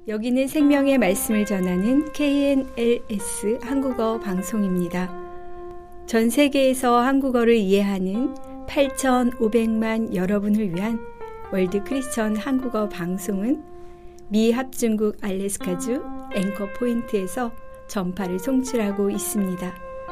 여기는 생명의 말씀을 전하는 KNLS 한국어 방송입니다. 전 세계에서 한국어를 이해하는 8,500만 여러분을 위한 월드 크리스천 한국어 방송은 미 합중국 알래스카주 앵커 포인트에서 전파를 송출하고 있습니다.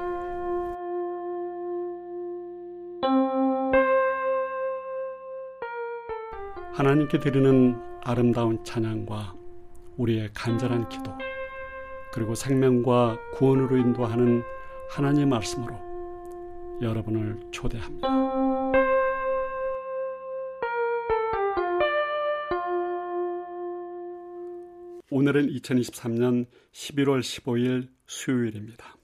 하나님께 드리는 아름다운 찬양과 우리의 간절한 기도, 그리고 생명과 구원으로 인도하는 하나님의 말씀으로 여러분을 초대합니다. 오늘은 2023년 11월 15일 수요일입니다.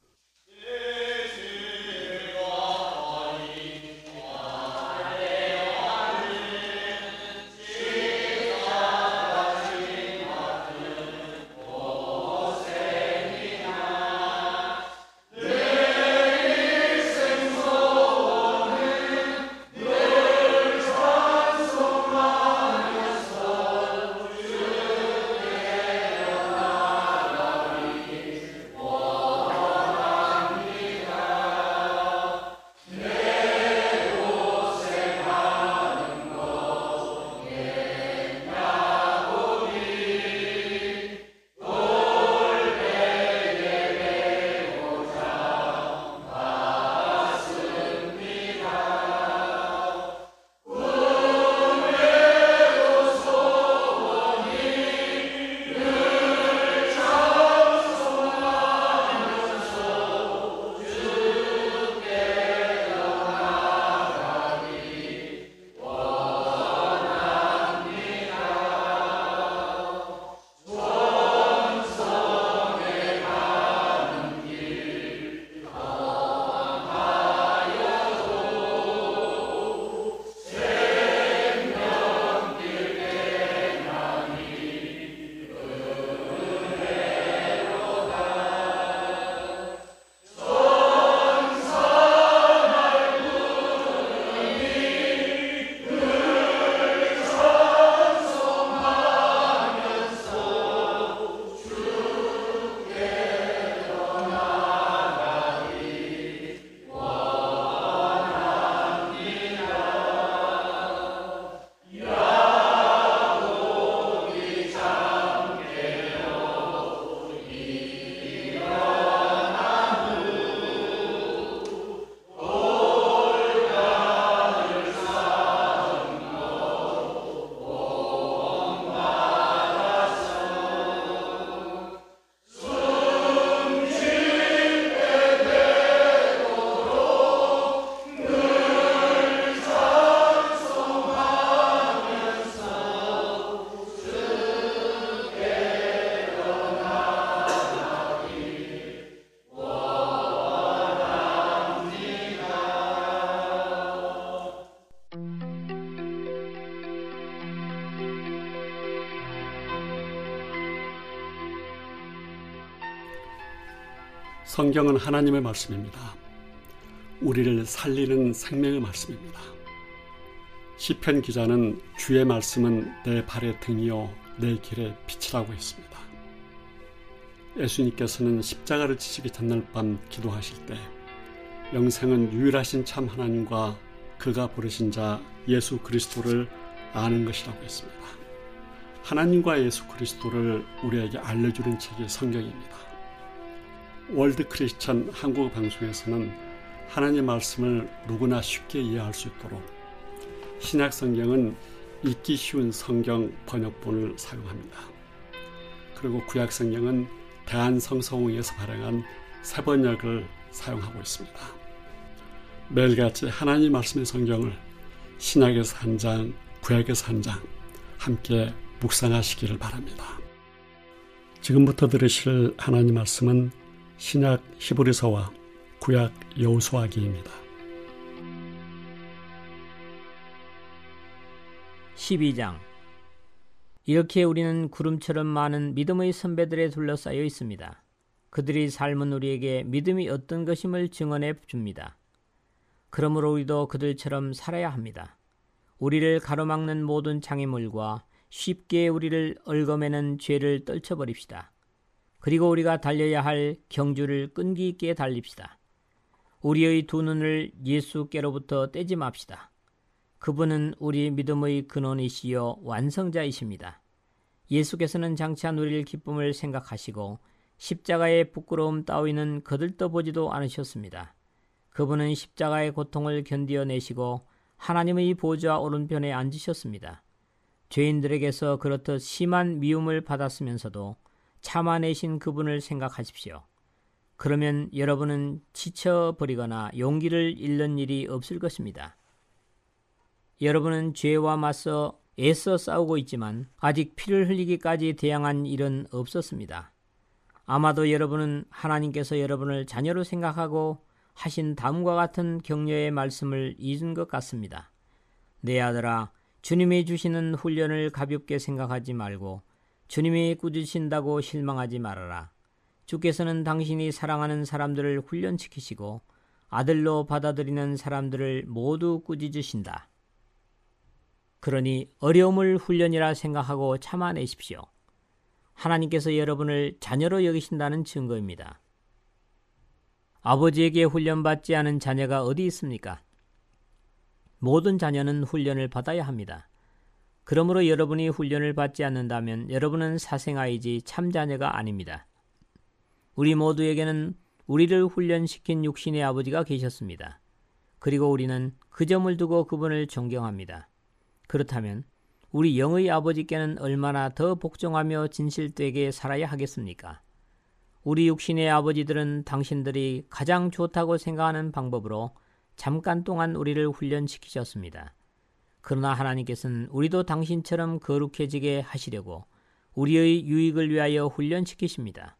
성경은 하나님의 말씀입니다. 우리를 살리는 생명의 말씀입니다. 시편 기자는 주의 말씀은 내 발의 등이요 내 길의 빛이라고 했습니다. 예수님께서는 십자가를 지시기 전날 밤 기도하실 때 영생은 유일하신 참 하나님과 그가 부르신 자 예수 그리스도를 아는 것이라고 했습니다. 하나님과 예수 그리스도를 우리에게 알려주는 책이 성경입니다. 월드 크리스천 한국어 방송에서는 하나님의 말씀을 누구나 쉽게 이해할 수 있도록 신약 성경은 읽기 쉬운 성경 번역본을 사용합니다. 그리고 구약 성경은 대한성서공회에서 발행한 새 번역을 사용하고 있습니다. 매일같이 하나님 말씀의 성경을 신약에서 한 장, 구약에서 한 장 함께 묵상하시기를 바랍니다. 지금부터 들으실 하나님 말씀은 신약 히브리서와 구약 여호수아기입니다. 12장. 이렇게 우리는 구름처럼 많은 믿음의 선배들에 둘러싸여 있습니다. 그들이 삶은 우리에게 믿음이 어떤 것임을 증언해 줍니다. 그러므로 우리도 그들처럼 살아야 합니다. 우리를 가로막는 모든 장애물과 쉽게 우리를 얽어매는 죄를 떨쳐버립시다. 그리고 우리가 달려야 할 경주를 끈기 있게 달립시다. 우리의 두 눈을 예수께로부터 떼지 맙시다. 그분은 우리 믿음의 근원이시요 완성자이십니다. 예수께서는 장차 누릴 기쁨을 생각하시고 십자가의 부끄러움 따위는 거들떠보지도 않으셨습니다. 그분은 십자가의 고통을 견디어내시고 하나님의 보좌 오른편에 앉으셨습니다. 죄인들에게서 그렇듯 심한 미움을 받았으면서도 참아내신 그분을 생각하십시오. 그러면 여러분은 지쳐버리거나 용기를 잃는 일이 없을 것입니다. 여러분은 죄와 맞서 애써 싸우고 있지만 아직 피를 흘리기까지 대항한 일은 없었습니다. 아마도 여러분은 하나님께서 여러분을 자녀로 생각하고 하신 다음과 같은 격려의 말씀을 잊은 것 같습니다. 내 아들아, 주님이 주시는 훈련을 가볍게 생각하지 말고 주님이 꾸짖으신다고 실망하지 말아라. 주께서는 당신이 사랑하는 사람들을 훈련시키시고 아들로 받아들이는 사람들을 모두 꾸짖으신다. 그러니 어려움을 훈련이라 생각하고 참아내십시오. 하나님께서 여러분을 자녀로 여기신다는 증거입니다. 아버지에게 훈련받지 않은 자녀가 어디 있습니까? 모든 자녀는 훈련을 받아야 합니다. 그러므로 여러분이 훈련을 받지 않는다면 여러분은 사생아이지 참자녀가 아닙니다. 우리 모두에게는 우리를 훈련시킨 육신의 아버지가 계셨습니다. 그리고 우리는 그 점을 두고 그분을 존경합니다. 그렇다면 우리 영의 아버지께는 얼마나 더 복종하며 진실되게 살아야 하겠습니까? 우리 육신의 아버지들은 당신들이 가장 좋다고 생각하는 방법으로 잠깐 동안 우리를 훈련시키셨습니다. 그러나 하나님께서는 우리도 당신처럼 거룩해지게 하시려고 우리의 유익을 위하여 훈련시키십니다.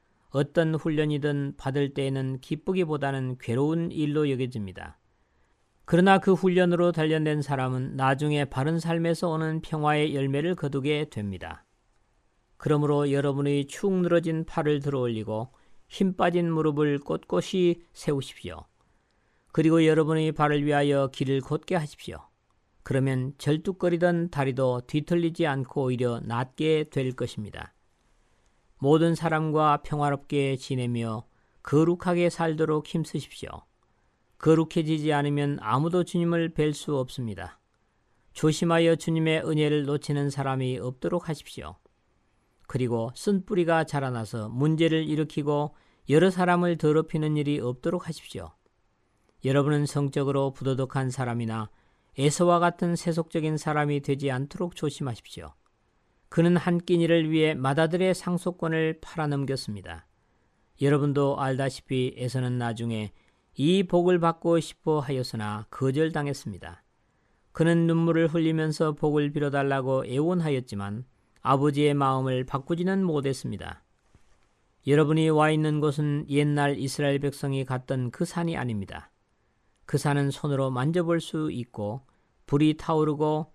어떤 훈련이든 받을 때에는 기쁘기보다는 괴로운 일로 여겨집니다. 그러나 그 훈련으로 단련된 사람은 나중에 바른 삶에서 오는 평화의 열매를 거두게 됩니다. 그러므로 여러분의 축 늘어진 팔을 들어올리고 힘 빠진 무릎을 꼿꼿이 세우십시오. 그리고 여러분의 발을 위하여 길을 곧게 하십시오. 그러면 절뚝거리던 다리도 뒤틀리지 않고 오히려 낫게 될 것입니다. 모든 사람과 평화롭게 지내며 거룩하게 살도록 힘쓰십시오. 거룩해지지 않으면 아무도 주님을 뵐 수 없습니다. 조심하여 주님의 은혜를 놓치는 사람이 없도록 하십시오. 그리고 쓴뿌리가 자라나서 문제를 일으키고 여러 사람을 더럽히는 일이 없도록 하십시오. 여러분은 성적으로 부도덕한 사람이나 에서와 같은 세속적인 사람이 되지 않도록 조심하십시오. 그는 한 끼니를 위해 맏아들의 상속권을 팔아넘겼습니다. 여러분도 알다시피 에서는 나중에 이 복을 받고 싶어 하였으나 거절당했습니다. 그는 눈물을 흘리면서 복을 빌어달라고 애원하였지만 아버지의 마음을 바꾸지는 못했습니다. 여러분이 와 있는 곳은 옛날 이스라엘 백성이 갔던 그 산이 아닙니다. 그 산은 손으로 만져볼 수 있고 불이 타오르고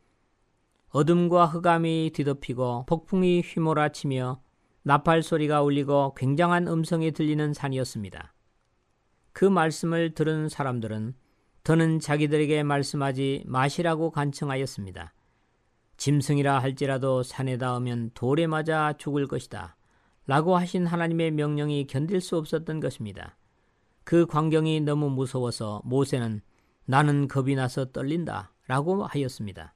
어둠과 흑암이 뒤덮이고 폭풍이 휘몰아치며 나팔 소리가 울리고 굉장한 음성이 들리는 산이었습니다. 그 말씀을 들은 사람들은 더는 자기들에게 말씀하지 마시라고 간청하였습니다. 짐승이라 할지라도 산에 닿으면 돌에 맞아 죽을 것이다 라고 하신 하나님의 명령이 견딜 수 없었던 것입니다. 그 광경이 너무 무서워서 모세는 나는 겁이 나서 떨린다 라고 하였습니다.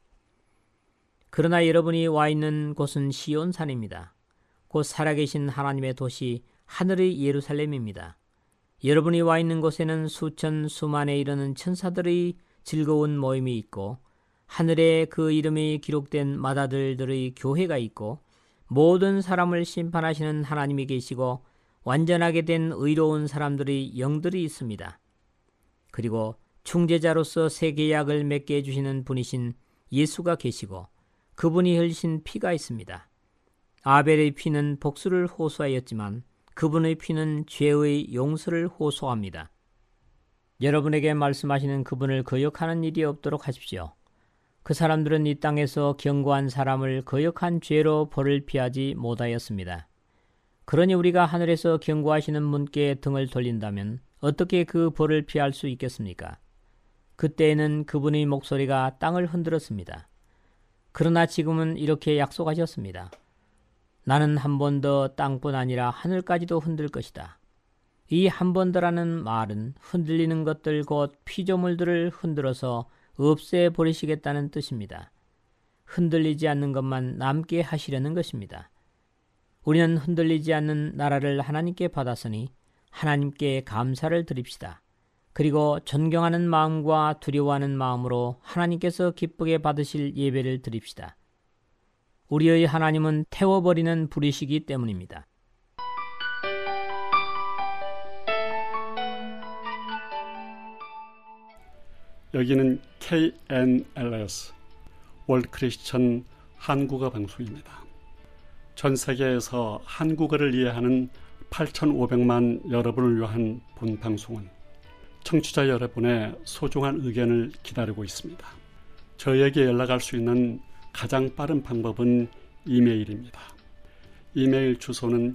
그러나 여러분이 와 있는 곳은 시온산입니다. 곧 살아계신 하나님의 도시 하늘의 예루살렘입니다. 여러분이 와 있는 곳에는 수천 수만에 이르는 천사들의 즐거운 모임이 있고 하늘에 그 이름이 기록된 맏아들들의 교회가 있고 모든 사람을 심판하시는 하나님이 계시고 완전하게 된 의로운 사람들의 영들이 있습니다. 그리고 중재자로서 새 계약을 맺게 해주시는 분이신 예수가 계시고 그분이 흘리신 피가 있습니다. 아벨의 피는 복수를 호소하였지만 그분의 피는 죄의 용서를 호소합니다. 여러분에게 말씀하시는 그분을 거역하는 일이 없도록 하십시오. 그 사람들은 이 땅에서 경고한 사람을 거역한 죄로 벌을 피하지 못하였습니다. 그러니 우리가 하늘에서 경고하시는 분께 등을 돌린다면 어떻게 그 벌을 피할 수 있겠습니까? 그때에는 그분의 목소리가 땅을 흔들었습니다. 그러나 지금은 이렇게 약속하셨습니다. 나는 한 번 더 땅뿐 아니라 하늘까지도 흔들 것이다. 이 한 번 더라는 말은 흔들리는 것들 곧 피조물들을 흔들어서 없애버리시겠다는 뜻입니다. 흔들리지 않는 것만 남게 하시려는 것입니다. 우리는 흔들리지 않는 나라를 하나님께 받았으니 하나님께 감사를 드립시다. 그리고 존경하는 마음과 두려워하는 마음으로 하나님께서 기쁘게 받으실 예배를 드립시다. 우리의 하나님은 태워버리는 불이시기 때문입니다. 여기는 KNLS 월드 크리스천 한국어 방송입니다. 전 세계에서 한국어를 이해하는 8,500만 여러분을 위한 본 방송은 청취자 여러분의 소중한 의견을 기다리고 있습니다. 저에게 연락할 수 있는 가장 빠른 방법은 이메일입니다. 이메일 주소는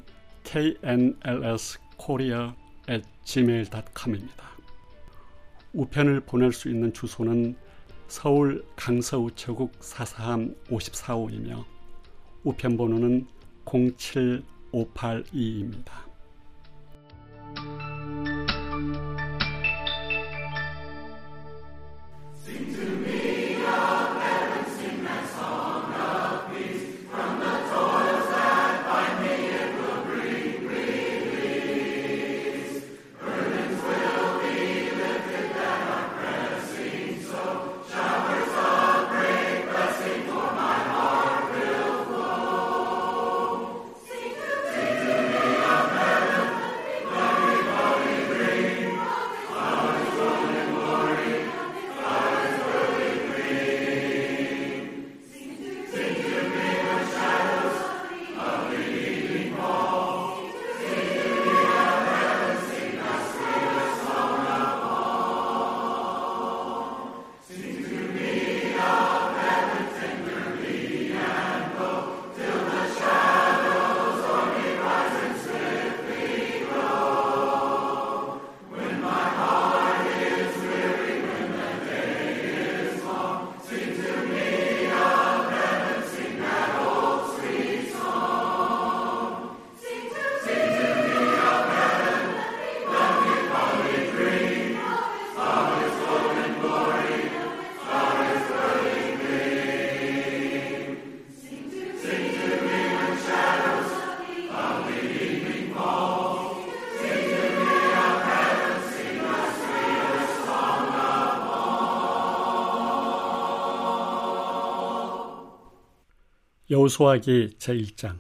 knlskorea@gmail.com입니다. 우편을 보낼 수 있는 주소는 서울 강서우체국 443 54호이며 우편번호는 07582입니다. 여호수아기 제1장.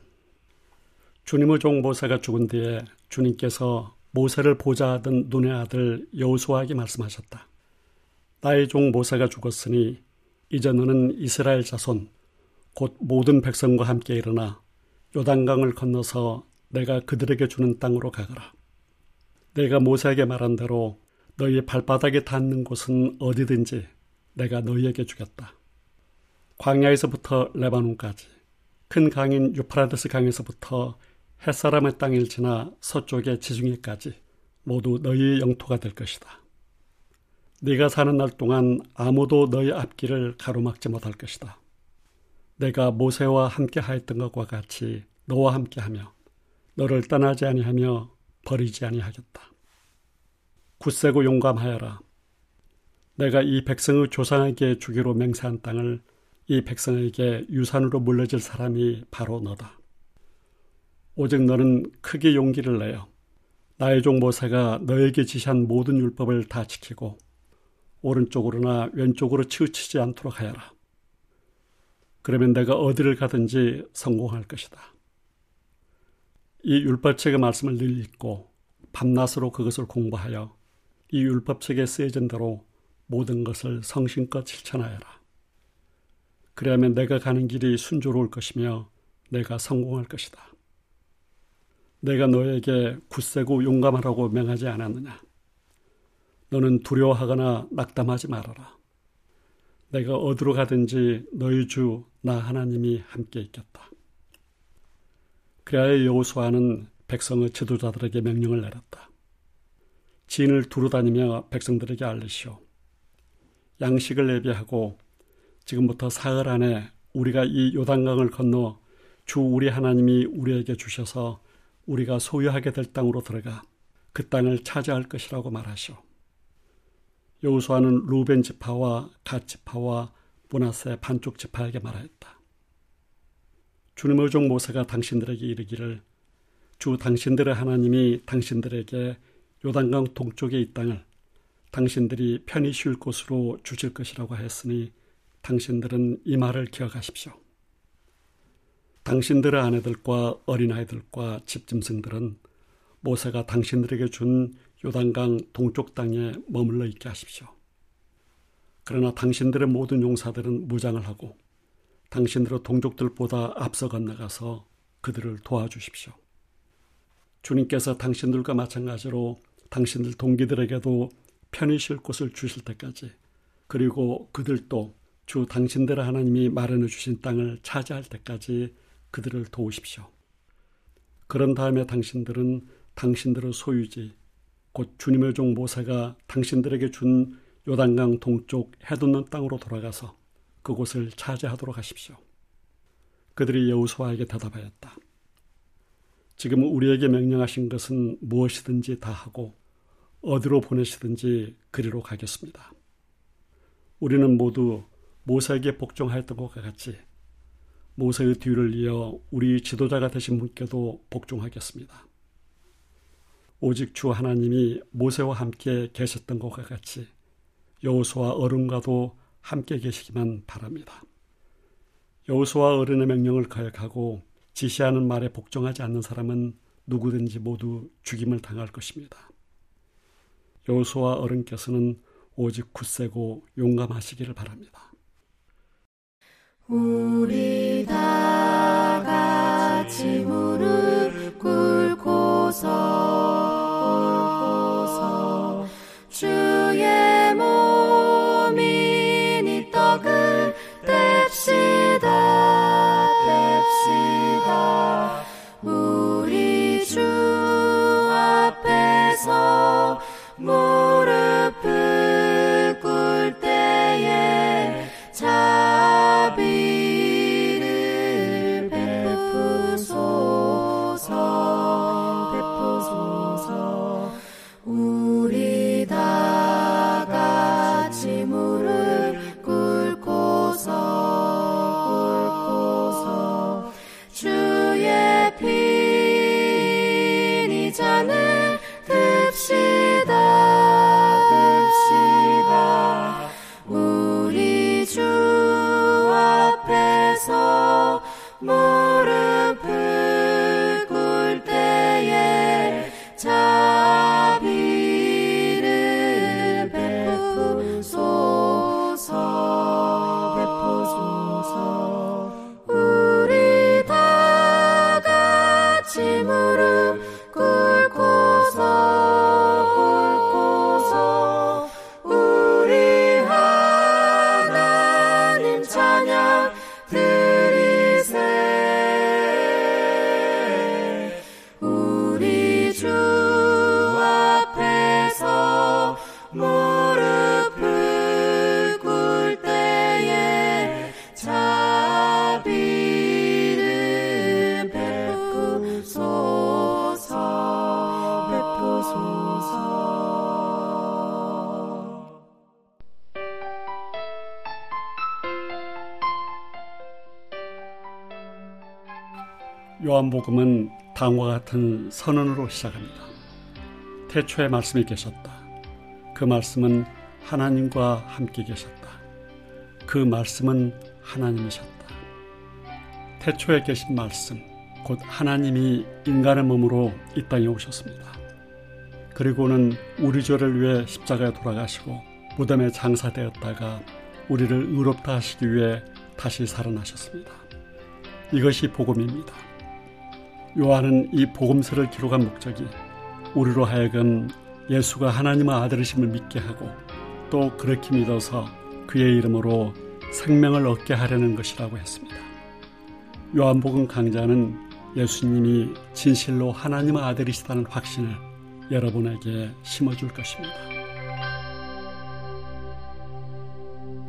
주님의 종 모세가 죽은 뒤에 주님께서 모세를 보좌하던 눈의 아들 여호수아에게 말씀하셨다. 나의 종 모세가 죽었으니 이제 너는 이스라엘 자손 곧 모든 백성과 함께 일어나 요단강을 건너서 내가 그들에게 주는 땅으로 가거라. 내가 모세에게 말한 대로 너희 발바닥에 닿는 곳은 어디든지 내가 너희에게 주겠다. 광야에서부터 레바논까지, 큰 강인 유프라데스 강에서부터 햇사람의 땅을 지나 서쪽의 지중해까지 모두 너희의 영토가 될 것이다. 네가 사는 날 동안 아무도 너희 앞길을 가로막지 못할 것이다. 내가 모세와 함께 하였던 것과 같이 너와 함께하며 너를 떠나지 아니하며 버리지 아니하겠다. 굳세고 용감하여라. 내가 이 백성의 조상에게 주기로 맹세한 땅을 이 백성에게 유산으로 물려질 사람이 바로 너다. 오직 너는 크게 용기를 내어 나의 종 모세가 너에게 지시한 모든 율법을 다 지키고 오른쪽으로나 왼쪽으로 치우치지 않도록 하여라. 그러면 내가 어디를 가든지 성공할 것이다. 이 율법책의 말씀을 늘 읽고 밤낮으로 그것을 공부하여 이 율법책에 쓰여진 대로 모든 것을 성심껏 실천하여라. 그래야만 내가 가는 길이 순조로울 것이며 내가 성공할 것이다. 내가 너에게 굳세고 용감하라고 명하지 않았느냐? 너는 두려워하거나 낙담하지 말아라. 내가 어디로 가든지 너희 주 나 하나님이 함께 있겠다. 그래야 여호수아는 백성의 지도자들에게 명령을 내렸다. 진을 두루다니며 백성들에게 알리시오. 양식을 예비하고 지금부터 사흘 안에 우리가 이 요단강을 건너 주 우리 하나님이 우리에게 주셔서 우리가 소유하게 될 땅으로 들어가 그 땅을 차지할 것이라고 말하시오. 여호수아는 루벤 지파와 갓 지파와 므낫세 반쪽 지파에게 말하였다. 주님의 종 모세가 당신들에게 이르기를 주 당신들의 하나님이 당신들에게 요단강 동쪽에 이 땅을 당신들이 편히 쉴 곳으로 주실 것이라고 하였으니 당신들은 이 말을 기억하십시오. 당신들의 아내들과 어린아이들과 집짐승들은 모세가 당신들에게 준 요단강 동쪽 땅에 머물러 있게 하십시오. 그러나 당신들의 모든 용사들은 무장을 하고 당신들의 동족들보다 앞서 건너가서 그들을 도와주십시오. 주님께서 당신들과 마찬가지로 당신들 동기들에게도 편히 쉴 곳을 주실 때까지, 그리고 그들도 주 당신들의 하나님이 마련해 주신 땅을 차지할 때까지 그들을 도우십시오. 그런 다음에 당신들은 당신들의 소유지, 곧 주님의 종 모세가 당신들에게 준 요단강 동쪽 해돋는 땅으로 돌아가서 그곳을 차지하도록 하십시오. 그들이 여호수아에게 대답하였다. 지금 우리에게 명령하신 것은 무엇이든지 다 하고 어디로 보내시든지 그리로 가겠습니다. 우리는 모두 모세에게 복종하였던 것과 같이 모세의 뒤를 이어 우리 지도자가 되신 분께도 복종하겠습니다. 오직 주 하나님이 모세와 함께 계셨던 것과 같이 여호수아 어른과도 함께 계시기만 바랍니다. 여호수아 어른의 명령을 거역하고 지시하는 말에 복종하지 않는 사람은 누구든지 모두 죽임을 당할 것입니다. 여호수아 어른께서는 오직 굳세고 용감하시기를 바랍니다. 우리 다 같이 무릎 꿇고서 주의 몸인 이 떡을 뗍시다. 우리 주 앞에서 무릎을 꿇을 때에 자비를 베푸소서. 우리 다 같이 무릎 꿇고서 주의 피 잔을 듭시다. 우리 주 앞에서 무릎을 꿇을 때에 자비를 베푸소서. 우리 다 같이 무릎 꿇고서 우리 하나님 찬양 드리세. 우리 주 앞에서 무릎을 꿇을 때에 자비를 베푸소서. 요한복음은 다음과 같은 선언으로 시작합니다. 태초에 말씀이 계셨다. 그 말씀은 하나님과 함께 계셨다. 그 말씀은 하나님이셨다. 태초에 계신 말씀, 곧 하나님이 인간의 몸으로 이 땅에 오셨습니다. 그리고는 우리 죄를 위해 십자가에 돌아가시고 무덤에 장사되었다가 우리를 의롭다 하시기 위해 다시 살아나셨습니다. 이것이 복음입니다. 요한은 이 복음서를 기록한 목적이 우리로 하여금 예수가 하나님의 아들이심을 믿게 하고 또 그렇게 믿어서 그의 이름으로 생명을 얻게 하려는 것이라고 했습니다. 요한복음 강자는 예수님이 진실로 하나님의 아들이시다는 확신을 여러분에게 심어줄 것입니다.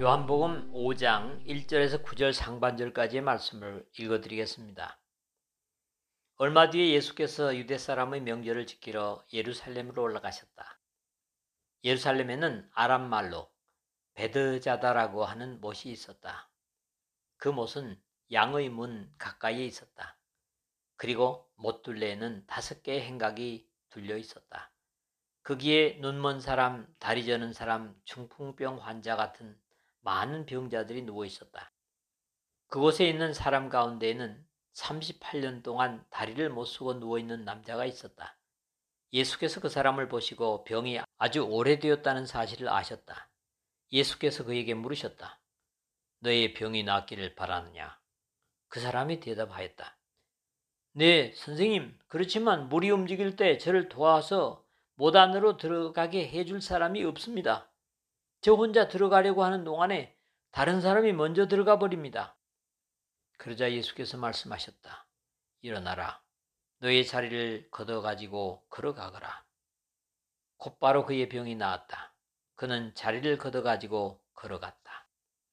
요한복음 5장 1절에서 9절 상반절까지의 말씀을 읽어드리겠습니다. 얼마 뒤에 예수께서 유대 사람의 명절을 지키러 예루살렘으로 올라가셨다. 예루살렘에는 아람 말로 베드자다라고 하는 못이 있었다. 그 못은 양의 문 가까이에 있었다. 그리고 못둘레에는 5개의 행각이 둘려 있었다. 거기에 눈먼 사람, 다리 저는 사람, 중풍병 환자 같은 많은 병자들이 누워 있었다. 그곳에 있는 사람 가운데에는 38년 동안 다리를 못 쓰고 누워 있는 남자가 있었다. 예수께서 그 사람을 보시고 병이 아주 오래되었다는 사실을 아셨다. 예수께서 그에게 물으셨다. 너의 병이 낫기를 바라느냐? 그 사람이 대답하였다. 네, 선생님. 그렇지만 물이 움직일 때 저를 도와서 못 안으로 들어가게 해줄 사람이 없습니다. 저 혼자 들어가려고 하는 동안에 다른 사람이 먼저 들어가 버립니다. 그러자 예수께서 말씀하셨다. 일어나라. 너의 자리를 걷어가지고 걸어가거라. 곧바로 그의 병이 나았다. 그는 자리를 걷어가지고 걸어갔다.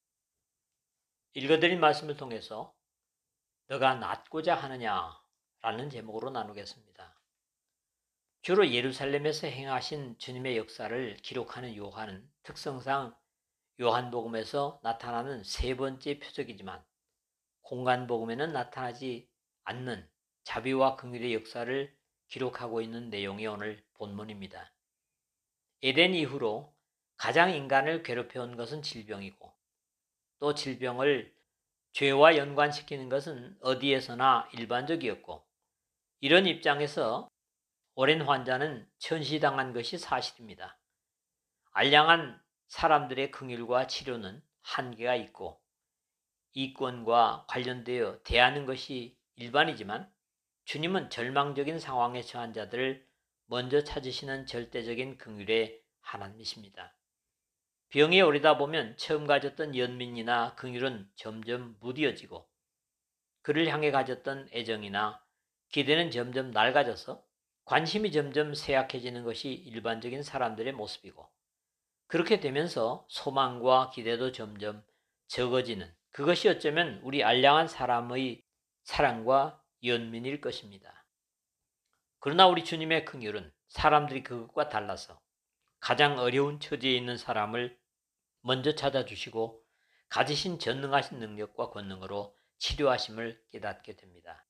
읽어드린 말씀을 통해서 너가 낫고자 하느냐? 라는 제목으로 나누겠습니다. 주로 예루살렘에서 행하신 주님의 역사를 기록하는 요한은 특성상 요한복음에서 나타나는 3번째 표적이지만 공간복음에는 나타나지 않는 자비와 긍휼의 역사를 기록하고 있는 내용이 오늘 본문입니다. 에덴 이후로 가장 인간을 괴롭혀온 것은 질병이고 또 질병을 죄와 연관시키는 것은 어디에서나 일반적이었고 이런 입장에서 오랜 환자는 천시당한 것이 사실입니다. 알량한 사람들의 긍휼과 치료는 한계가 있고 이권과 관련되어 대하는 것이 일반이지만 주님은 절망적인 상황에 처한 자들을 먼저 찾으시는 절대적인 긍휼의 하나님이십니다. 병에 오르다 보면 처음 가졌던 연민이나 긍휼은 점점 무뎌지고 그를 향해 가졌던 애정이나 기대는 점점 낡아져서 관심이 점점 쇠약해지는 것이 일반적인 사람들의 모습이고 그렇게 되면서 소망과 기대도 점점 적어지는 그것이 어쩌면 우리 알량한 사람의 사랑과 연민일 것입니다. 그러나 우리 주님의 긍휼은 사람들이 그것과 달라서 가장 어려운 처지에 있는 사람을 먼저 찾아주시고 가지신 전능하신 능력과 권능으로 치료하심을 깨닫게 됩니다.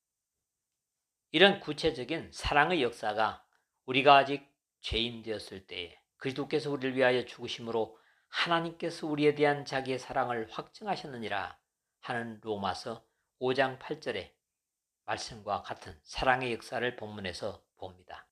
이런 구체적인 사랑의 역사가 우리가 아직 죄인 되었을 때에 그리스도께서 우리를 위하여 죽으심으로 하나님께서 우리에 대한 자기의 사랑을 확증하셨느니라 하는 로마서 5장 8절의 말씀과 같은 사랑의 역사를 본문에서 봅니다.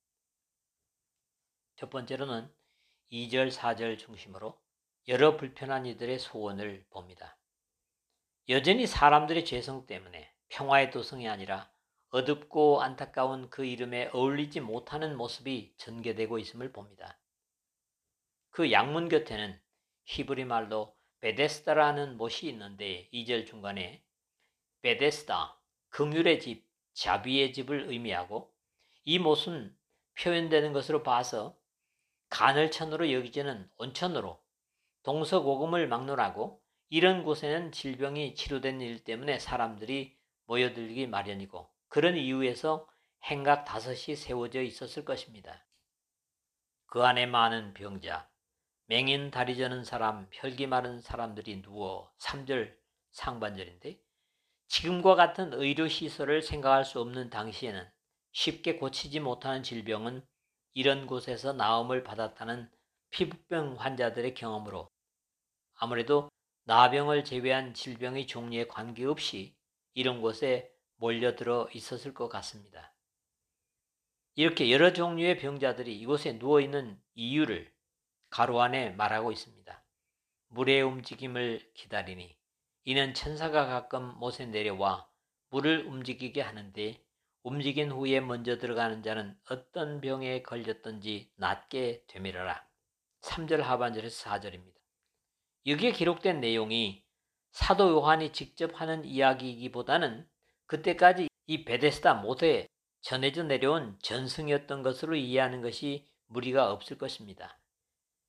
첫 번째로는 2절, 4절 중심으로 여러 불편한 이들의 소원을 봅니다. 여전히 사람들의 죄성 때문에 평화의 도성이 아니라 어둡고 안타까운 그 이름에 어울리지 못하는 모습이 전개되고 있음을 봅니다. 그 양문 곁에는 히브리 말로 베데스다라는 못이 있는데 2절 중간에 베데스다, 긍휼의 집, 자비의 집을 의미하고 이 못은 표현되는 것으로 봐서 간헐천으로 여기지는 온천으로 동서고금을 막론하고 이런 곳에는 질병이 치료된 일 때문에 사람들이 모여들기 마련이고 그런 이유에서 행각 5이 세워져 있었을 것입니다. 그 안에 많은 병자, 맹인 다리 저는 사람, 혈기 마른 사람들이 누워 3절 상반절인데 지금과 같은 의료시설을 생각할 수 없는 당시에는 쉽게 고치지 못하는 질병은 이런 곳에서 나음을 받았다는 피부병 환자들의 경험으로 아무래도 나병을 제외한 질병의 종류에 관계없이 이런 곳에 몰려들어 있었을 것 같습니다. 이렇게 여러 종류의 병자들이 이곳에 누워있는 이유를 가로 안에 말하고 있습니다. 물의 움직임을 기다리니 이는 천사가 가끔 못에 내려와 물을 움직이게 하는데 움직인 후에 먼저 들어가는 자는 어떤 병에 걸렸든지 낫게 되밀어라. 3절 하반절에서 4절입니다. 여기에 기록된 내용이 사도 요한이 직접 하는 이야기이기보다는 그때까지 이 베데스다 못에 전해져 내려온 전승이었던 것으로 이해하는 것이 무리가 없을 것입니다.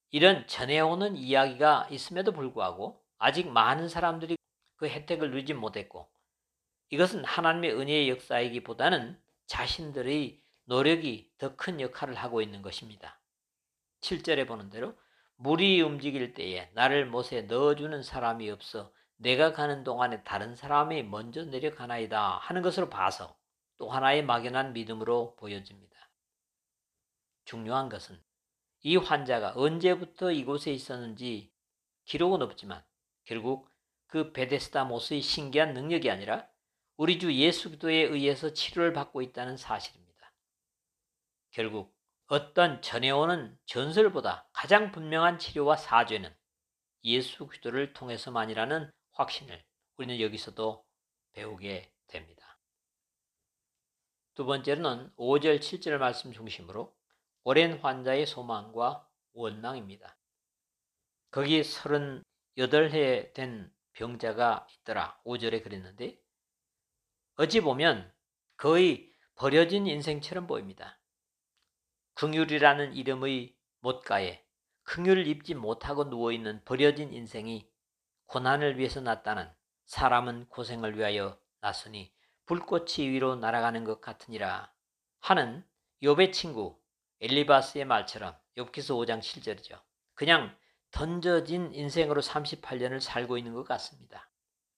이런 전해오는 이야기가 있음에도 불구하고 아직 많은 사람들이 그 혜택을 누리지 못했고, 이것은 하나님의 은혜의 역사이기보다는 자신들의 노력이 더 큰 역할을 하고 있는 것입니다. 7절에 보는 대로 물이 움직일 때에 나를 못에 넣어주는 사람이 없어 내가 가는 동안에 다른 사람이 먼저 내려가나이다 하는 것으로 봐서 또 하나의 막연한 믿음으로 보여집니다. 중요한 것은 이 환자가 언제부터 이곳에 있었는지 기록은 없지만 결국 그 베데스다 못의 신기한 능력이 아니라 우리 주 예수 그리스도에 의해서 치료를 받고 있다는 사실입니다. 결국 어떤 전해오는 전설보다 가장 분명한 치료와 사죄는 예수 그리스도를 통해서만이라는 확신을 우리는 여기서도 배우게 됩니다. 두 번째로는 5절 7절 말씀 중심으로 오랜 환자의 소망과 원망입니다. 거기 38해 된 병자가 있더라. 5절에 그랬는데 어찌 보면 거의 버려진 인생처럼 보입니다. 긍휼이라는 이름의 못가에 긍휼을 입지 못하고 누워있는 버려진 인생이 고난을 위해서 났다는 사람은 고생을 위하여 났으니 불꽃이 위로 날아가는 것 같으니라 하는 욥의 친구 엘리바스의 말처럼 욥기서 5장 7절이죠. 그냥 던져진 인생으로 38년을 살고 있는 것 같습니다.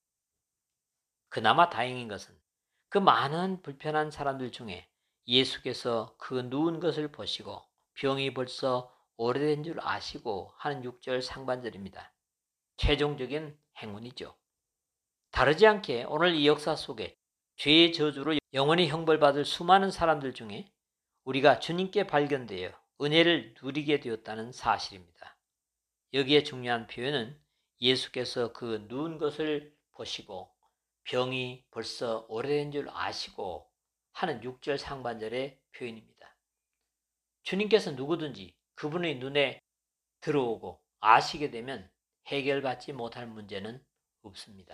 그나마 다행인 것은 그 많은 불편한 사람들 중에 예수께서 그 누운 것을 보시고 병이 벌써 오래된 줄 아시고 하는 6절 상반절입니다. 최종적인 행운이죠. 다르지 않게 오늘 이 역사 속에 죄의 저주로 영원히 형벌받을 수많은 사람들 중에 우리가 주님께 발견되어 은혜를 누리게 되었다는 사실입니다. 여기에 중요한 표현은 예수께서 그 누운 것을 보시고 병이 벌써 오래된 줄 아시고 하는 6절 상반절의 표현입니다. 주님께서 누구든지 그분의 눈에 들어오고 아시게 되면 해결받지 못할 문제는 없습니다.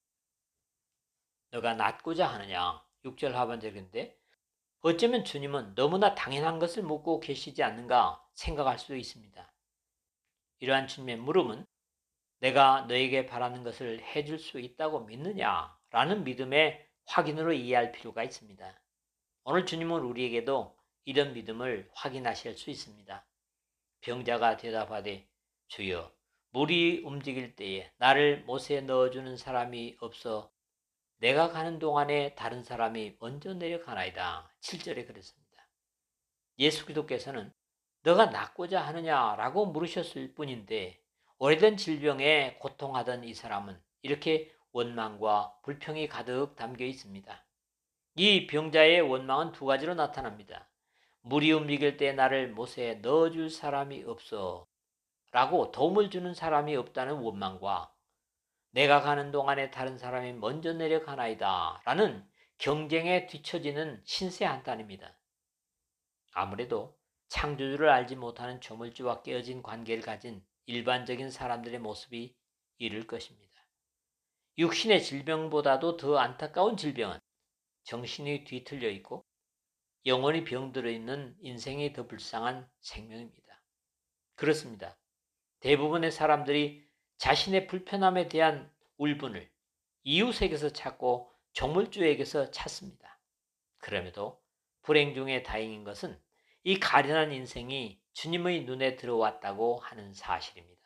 너가 낫고자 하느냐? 6절 하반절인데 어쩌면 주님은 너무나 당연한 것을 묻고 계시지 않는가 생각할 수도 있습니다. 이러한 주님의 물음은 내가 너에게 바라는 것을 해줄 수 있다고 믿느냐라는 믿음의 확인으로 이해할 필요가 있습니다. 오늘 주님은 우리에게도 이런 믿음을 확인하실 수 있습니다. 병자가 대답하되 주여 물이 움직일 때에 나를 못에 넣어주는 사람이 없어 내가 가는 동안에 다른 사람이 먼저 내려가나이다. 7절에 그랬습니다. 예수 그리스도께서는 너가 낫고자 하느냐라고 물으셨을 뿐인데 오래된 질병에 고통하던 이 사람은 이렇게 원망과 불평이 가득 담겨 있습니다. 이 병자의 원망은 두 가지로 나타납니다. 물이 움직일 때 나를 못에 넣어줄 사람이 없어 라고 도움을 주는 사람이 없다는 원망과 내가 가는 동안에 다른 사람이 먼저 내려가나이다 라는 경쟁에 뒤처지는 신세 한탄입니다. 아무래도 창조주를 알지 못하는 조물주와 깨어진 관계를 가진 일반적인 사람들의 모습이 이를 것입니다. 육신의 질병보다도 더 안타까운 질병은 정신이 뒤틀려 있고 영원히 병들어 있는 인생이 더 불쌍한 생명입니다. 그렇습니다. 대부분의 사람들이 자신의 불편함에 대한 울분을 이웃에게서 찾고 조물주에게서 찾습니다. 그럼에도 불행 중에 다행인 것은 이 가련한 인생이 주님의 눈에 들어왔다고 하는 사실입니다.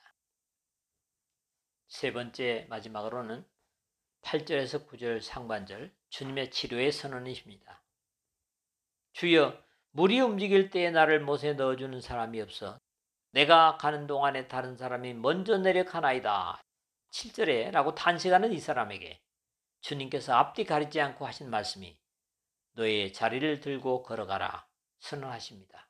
세 번째 마지막으로는 8절에서 9절 상반절 주님의 치료의 선언이십니다. 주여 물이 움직일 때에 나를 못에 넣어주는 사람이 없어 내가 가는 동안에 다른 사람이 먼저 내려가나이다. 7절에 라고 탄식하는 이 사람에게 주님께서 앞뒤 가리지 않고 하신 말씀이 너의 자리를 들고 걸어가라 선언하십니다.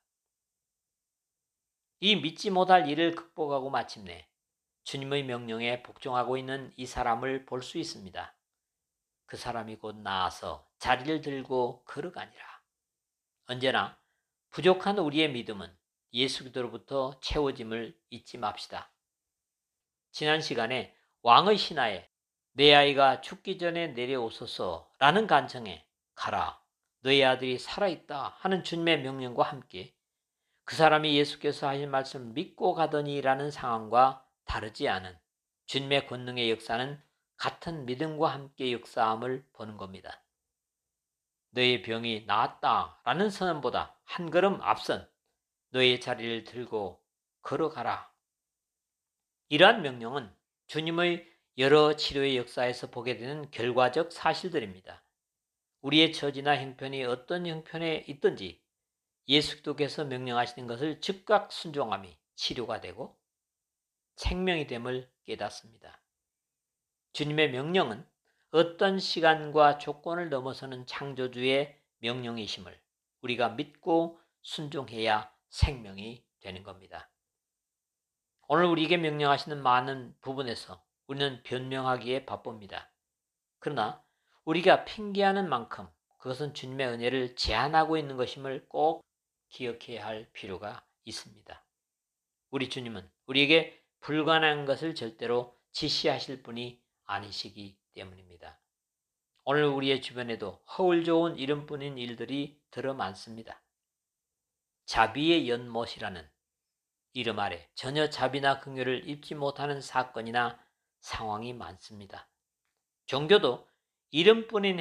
이 믿지 못할 일을 극복하고 마침내 주님의 명령에 복종하고 있는 이 사람을 볼 수 있습니다. 그 사람이 곧 나아서 자리를 들고 걸어가니라. 언제나 부족한 우리의 믿음은 예수 그리스도로부터 채워짐을 잊지 맙시다. 지난 시간에 왕의 신하에 내 아이가 죽기 전에 내려오소서라는 간청에 가라 너의 아들이 살아있다 하는 주님의 명령과 함께 그 사람이 예수께서 하신 말씀을 믿고 가더니라는 상황과 다르지 않은 주님의 권능의 역사는 같은 믿음과 함께 역사함을 보는 겁니다. 너의 병이 나았다라는 선언보다 한 걸음 앞선 너의 자리를 들고 걸어가라. 이러한 명령은 주님의 여러 치료의 역사에서 보게 되는 결과적 사실들입니다. 우리의 처지나 형편이 어떤 형편에 있든지 예수께서 명령하시는 것을 즉각 순종함이 치료가 되고 생명이 됨을 깨닫습니다. 주님의 명령은 어떤 시간과 조건을 넘어서는 창조주의 명령이심을 우리가 믿고 순종해야 생명이 되는 겁니다. 오늘 우리에게 명령하시는 많은 부분에서 우리는 변명하기에 바쁩니다. 그러나 우리가 핑계하는 만큼 그것은 주님의 은혜를 제한하고 있는 것임을 꼭 기억해야 할 필요가 있습니다. 우리 주님은 우리에게 불가능한 것을 절대로 지시하실 분이 아니시기 때문입니다. 오늘 우리의 주변에도 허울 좋은 이름뿐인 일들이 들어 많습니다. 자비의 연못이라는 이름 아래 전혀 자비나 긍휼을 입지 못하는 사건이나 상황이 많습니다. 종교도 이름뿐인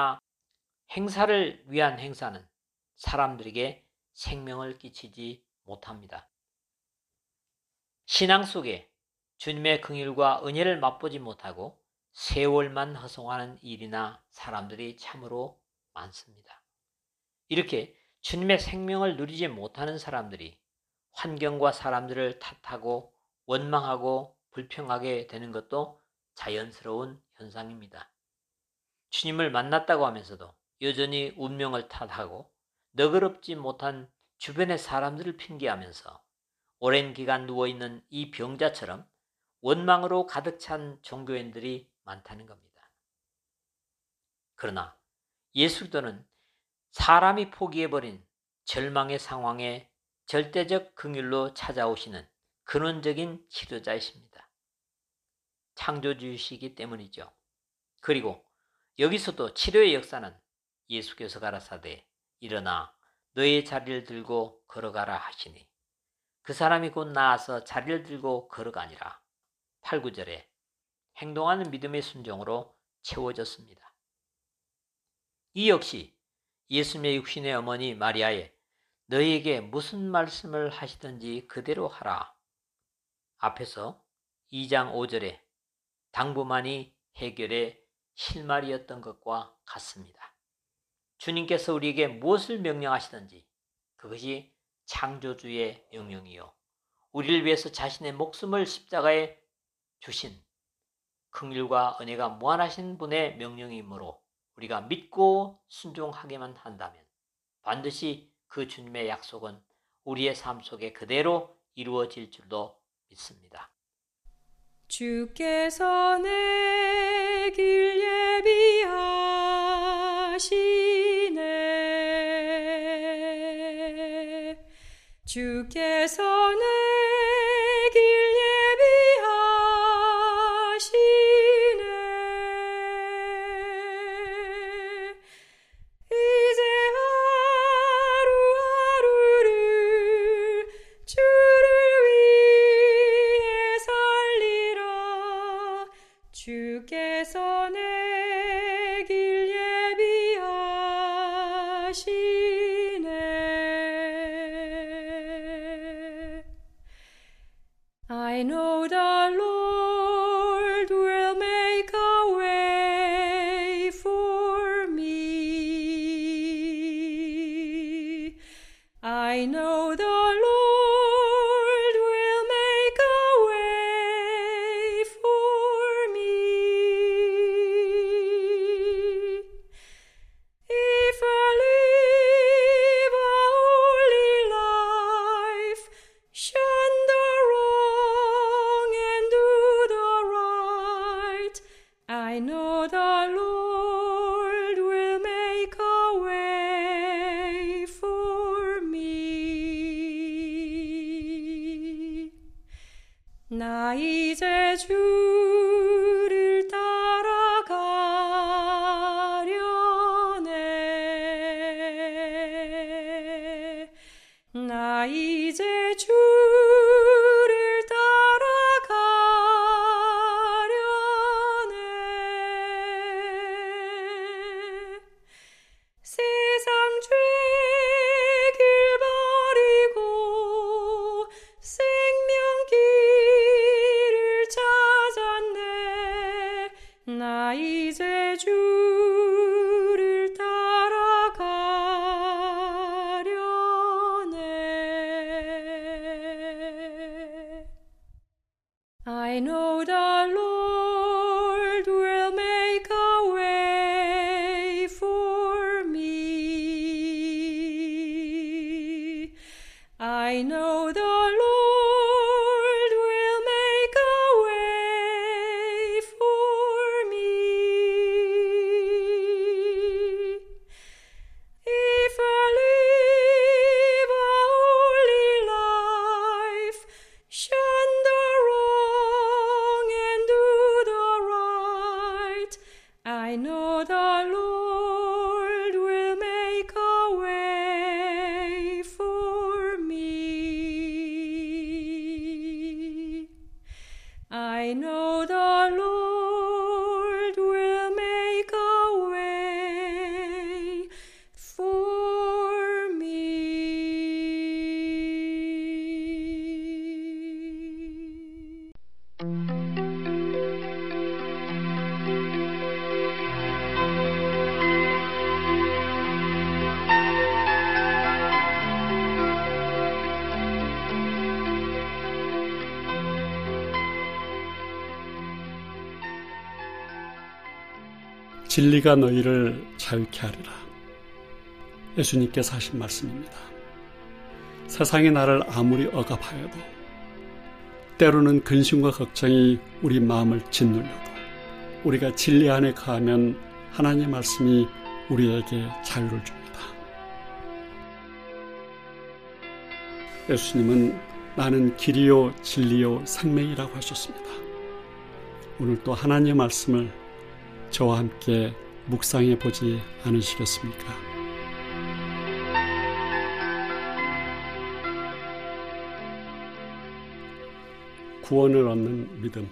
행사를 위한 행사는 사람들에게 생명을 끼치지 못합니다. 신앙 속에 주님의 긍휼과 은혜를 맛보지 못하고 세월만 허송하는 일이나 사람들이 참으로 많습니다. 이렇게 주님의 생명을 누리지 못하는 사람들이 환경과 사람들을 탓하고 원망하고 불평하게 되는 것도 자연스러운 현상입니다. 주님을 만났다고 하면서도 여전히 운명을 탓하고 너그럽지 못한 주변의 사람들을 핑계하면서 오랜 기간 누워있는 이 병자처럼 원망으로 가득 찬 종교인들이 많다는 겁니다. 그러나 예수도는 사람이 포기해버린 절망의 상황에 절대적 긍휼로 찾아오시는 근원적인 치료자이십니다. 창조주이시기 때문이죠. 그리고 여기서도 치료의 역사는 예수께서 가라사대 일어나 너의 자리를 들고 걸어가라 하시니 그 사람이 곧 나아서 자리를 들고 걸어가니라. 8, 9절에 행동하는 믿음의 순종으로 채워졌습니다. 이 역시 예수님의 육신의 어머니 마리아의 너희에게 무슨 말씀을 하시든지 그대로 하라. 앞에서 2장 5절에 당부만이 해결의 실마리였던 것과 같습니다. 주님께서 우리에게 무엇을 명령하시든지 그것이 창조주의 명령이요 우리를 위해서 자신의 목숨을 십자가에 주신 긍휼과 은혜가 무한하신 분의 명령이므로 우리가 믿고 순종하기만 한다면 반드시 그 주님의 약속은 우리의 삶 속에 그대로 이루어질 줄도 믿습니다. 주께서 내 길 예비하시네 주께서 내 길 예비하시네 이제 하루하루를 주를 위해 살리라 주께서 내 길 예비하시네 I know the Lord will make a way for me. I know the Lord will make a way for me. If I live a holy life, shun the wrong and do the right, I know the Lord will make a way for me. 나 이제 주를 따라가려네 나 나 이제 주를 따라가려네. 세상 죄길 버리고 생명길을 찾았네. 나 이제 주를 따라가려네. I know the Lord will make a way for me. I know the Lord will make a way for me. If I live a holy life, shun the wrong and do the right, I know the Lord will make a way for me. I know the Lord will make a way for me. 진리가 너희를 자유케 하리라. 예수님께서 하신 말씀입니다. 세상이 나를 아무리 억압하여도, 때로는 근심과 걱정이 우리 마음을 짓눌려도, 우리가 진리 안에 거하면 하나님의 말씀이 우리에게 자유를 줍니다. 예수님은 나는 길이요 진리요 생명이라고 하셨습니다. 오늘 또 하나님의 말씀을 저와 함께 묵상해 보지 않으시겠습니까? 구원을 얻는 믿음.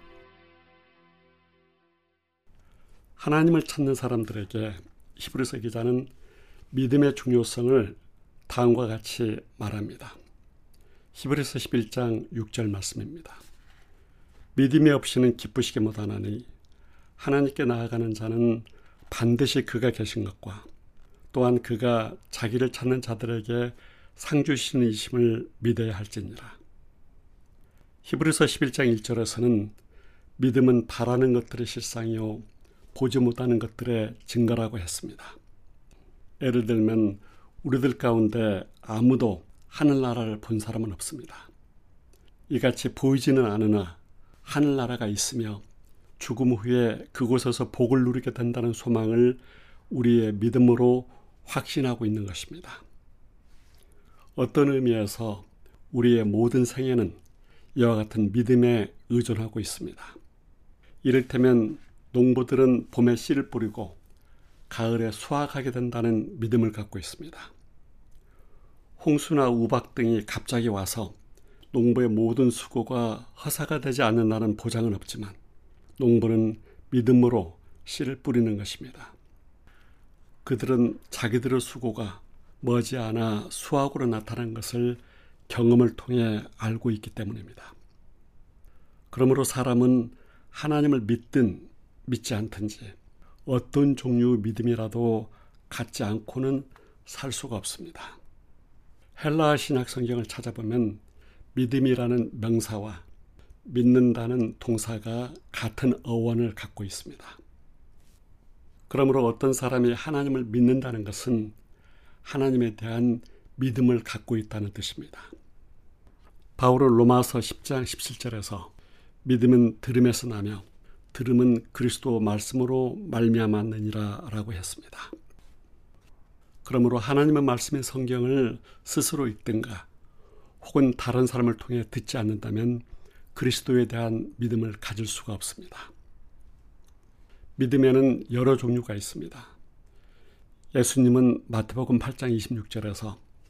하나님을 찾는 사람들에게 히브리서 기자는 믿음의 중요성을 다음과 같이 말합니다. 히브리서 11장 6절 말씀입니다. 믿음이 없이는 기쁘시게 못하나니 하나님께 나아가는 자는 반드시 그가 계신 것과 또한 그가 자기를 찾는 자들에게 상 주시는 이심을 믿어야 할지니라. 히브리서 11장 1절에서는 믿음은 바라는 것들의 실상이요 보지 못하는 것들의 증거라고 했습니다. 예를 들면 우리들 가운데 아무도 하늘나라를 본 사람은 없습니다. 이같이 보이지는 않으나 하늘나라가 있으며 죽음 후에 그곳에서 복을 누리게 된다는 소망을 우리의 믿음으로 확신하고 있는 것입니다. 어떤 의미에서 우리의 모든 생애는 이와 같은 믿음에 의존하고 있습니다. 이를테면 농부들은 봄에 씨를 뿌리고 가을에 수확하게 된다는 믿음을 갖고 있습니다. 홍수나 우박 등이 갑자기 와서 농부의 모든 수고가 허사가 되지 않는다는 보장은 없지만 농부는 믿음으로 씨를 뿌리는 것입니다. 그들은 자기들의 수고가 머지않아 수확으로 나타난 것을 경험을 통해 알고 있기 때문입니다. 그러므로 사람은 하나님을 믿든 믿지 않든지 어떤 종류의 믿음이라도 갖지 않고는 살 수가 없습니다. 헬라어 신약 성경을 찾아보면 믿음이라는 명사와 믿는다는 동사가 같은 어원을 갖고 있습니다. 그러므로 어떤 사람이 하나님을 믿는다는 것은 하나님에 대한 믿음을 갖고 있다는 뜻입니다. 바울은 로마서 10장 17절에서 믿음은 들음에서 나며 들음은 그리스도 말씀으로 말미암았느니라 라고 했습니다. 그러므로 하나님의 말씀인 성경을 스스로 읽든가 혹은 다른 사람을 통해 듣지 않는다면 그리스도에 대한 믿음을 가질 수가 없습니다. 믿음에는 여러 종류가 있습니다. 예수님은 마태복음 8장 26절에서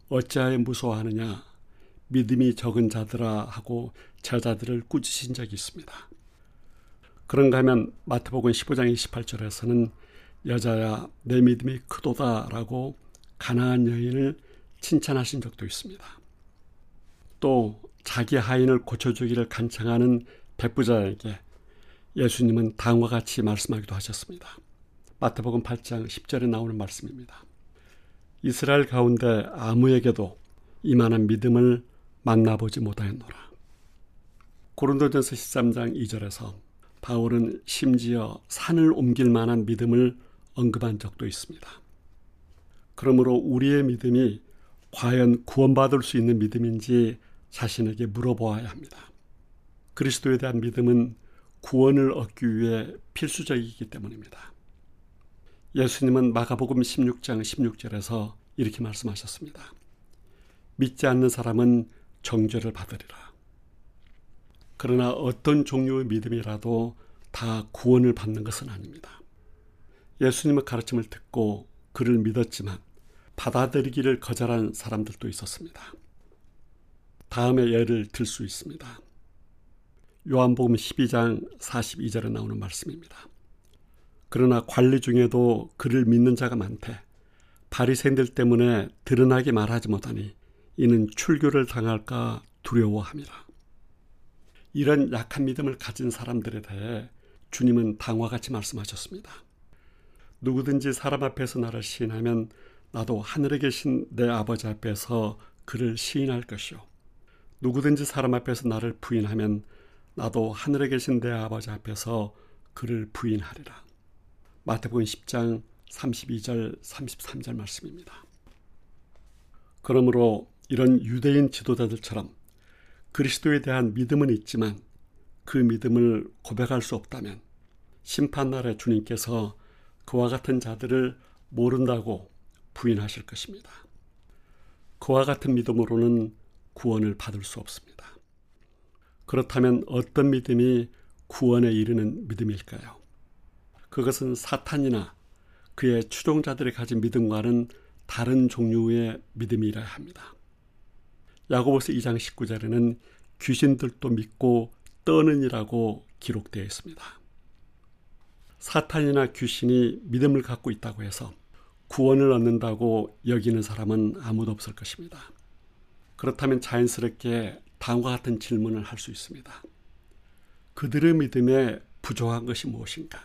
어찌하여 무서워하느냐 믿음이 적은 자들아 하고 제자들을 꾸짖으신 적이 있습니다. 그런가 하면 마태복음 15장 28절에서는 여자야 내 믿음이 크도다라고 가나안 여인을 칭찬하신 적도 있습니다. 또 자기 하인을 고쳐주기를 간청하는 백부자에게 예수님은 다음과 같이 말씀하기도 하셨습니다. 마태복음 8장 10절에 나오는 말씀입니다. 이스라엘 가운데 아무에게도 이만한 믿음을 만나보지 못하였노라. 고린도전서 13장 2절에서 바울은 심지어 산을 옮길 만한 믿음을 언급한 적도 있습니다. 그러므로 우리의 믿음이 과연 구원받을 수 있는 믿음인지 자신에게 물어보아야 합니다. 그리스도에 대한 믿음은 구원을 얻기 위해 필수적이기 때문입니다. 예수님은 마가복음 16장 16절에서 이렇게 말씀하셨습니다. 믿지 않는 사람은 정죄를 받으리라. 그러나 어떤 종류의 믿음이라도 다 구원을 받는 것은 아닙니다. 예수님의 가르침을 듣고 그를 믿었지만 받아들이기를 거절한 사람들도 있었습니다. 다음에 예를 들 수 있습니다. 요한복음 12장 42절에 나오는 말씀입니다. 그러나 관리 중에도 그를 믿는 자가 많되 바리새인들 때문에 드러나게 말하지 못하니 이는 출교를 당할까 두려워함이라. 이런 약한 믿음을 가진 사람들에 대해 주님은 다음과 같이 말씀하셨습니다. 누구든지 사람 앞에서 나를 시인하면 나도 하늘에 계신 내 아버지 앞에서 그를 시인할 것이요. 누구든지 사람 앞에서 나를 부인하면 나도 하늘에 계신 내 아버지 앞에서 그를 부인하리라. 마태복음 10장 32절 33절 말씀입니다. 그러므로 이런 유대인 지도자들처럼 그리스도에 대한 믿음은 있지만 그 믿음을 고백할 수 없다면 심판날에 주님께서 그와 같은 자들을 모른다고 부인하실 것입니다. 그와 같은 믿음으로는 구원을 받을 수 없습니다. 그렇다면 어떤 믿음이 구원에 이르는 믿음일까요? 그것은 사탄이나 그의 추종자들이 가진 믿음과는 다른 종류의 믿음이라야 합니다. 야고보서 2장 19절에는 귀신들도 믿고 떠느니라고 기록되어 있습니다. 사탄이나 귀신이 믿음을 갖고 있다고 해서 구원을 얻는다고 여기는 사람은 아무도 없을 것입니다. 그렇다면 자연스럽게 다음과 같은 질문을 할 수 있습니다. 그들의 믿음에 부족한 것이 무엇인가?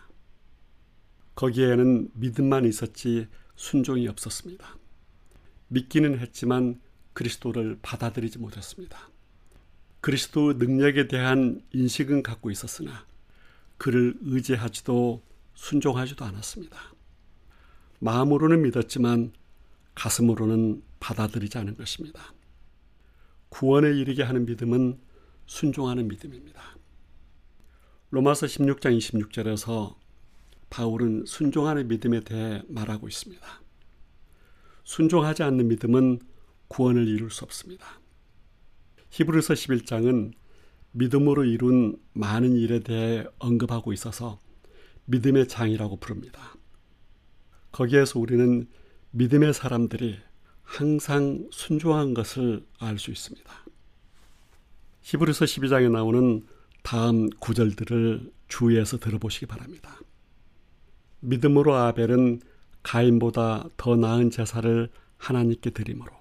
거기에는 믿음만 있었지 순종이 없었습니다. 믿기는 했지만 그리스도를 받아들이지 못했습니다. 그리스도의 능력에 대한 인식은 갖고 있었으나 그를 의지하지도 순종하지도 않았습니다. 마음으로는 믿었지만 가슴으로는 받아들이지 않은 것입니다. 구원에 이르게 하는 믿음은 순종하는 믿음입니다. 로마서 16장 26절에서 바울은 순종하는 믿음에 대해 말하고 있습니다. 순종하지 않는 믿음은 구원을 이룰 수 없습니다. 히브리서 11장은 믿음으로 이룬 많은 일에 대해 언급하고 있어서 믿음의 장이라고 부릅니다. 거기에서 우리는 믿음의 사람들이 항상 순종한 것을 알 수 있습니다. 히브리서 12장에 나오는 다음 구절들을 주의해서 들어보시기 바랍니다. 믿음으로 아벨은 가인보다 더 나은 제사를 하나님께 드리므로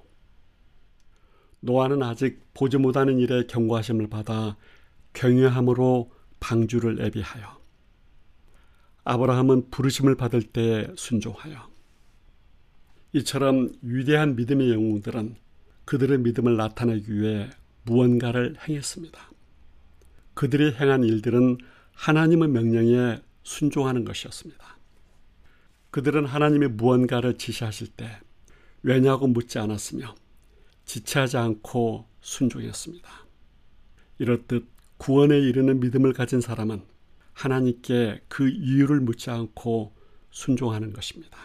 노아는 아직 보지 못하는 일에 경고하심을 받아 경외함으로 방주를 애비하여 아브라함은 부르심을 받을 때에 순종하여 이처럼 위대한 믿음의 영웅들은 그들의 믿음을 나타내기 위해 무언가를 행했습니다. 그들이 행한 일들은 하나님의 명령에 순종하는 것이었습니다. 그들은 하나님이 무언가를 지시하실 때 왜냐고 묻지 않았으며 지체하지 않고 순종했습니다. 이렇듯 구원에 이르는 믿음을 가진 사람은 하나님께 그 이유를 묻지 않고 순종하는 것입니다.